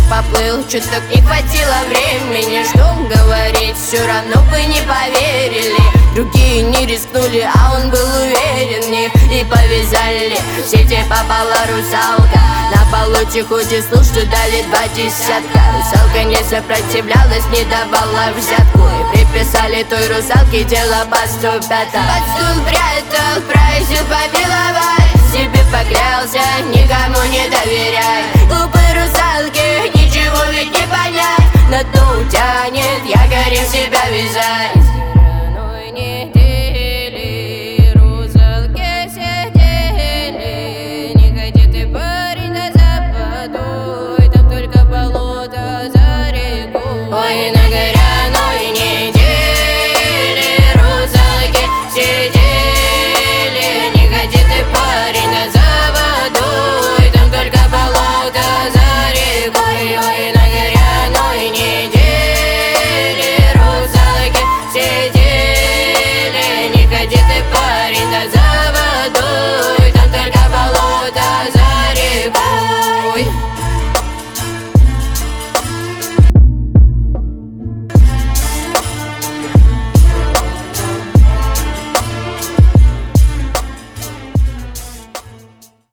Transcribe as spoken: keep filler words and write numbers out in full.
поплыл, чуток не хватило времени. Что говорить, все равно бы не поверили. Другие не рискнули, а он был уверен в них. И повязали, в сети попала русалка. На полу тихонько слух, что дали два десятка. Русалка не сопротивлялась, не давала взятку. И приписали той русалке дело по сто пятому. Под стул прятал, просил помиловать. Себе поклялся, никому не доверяй. Глупой русалке ничего ведь не понять. На дно утянет, якорем себя вязать.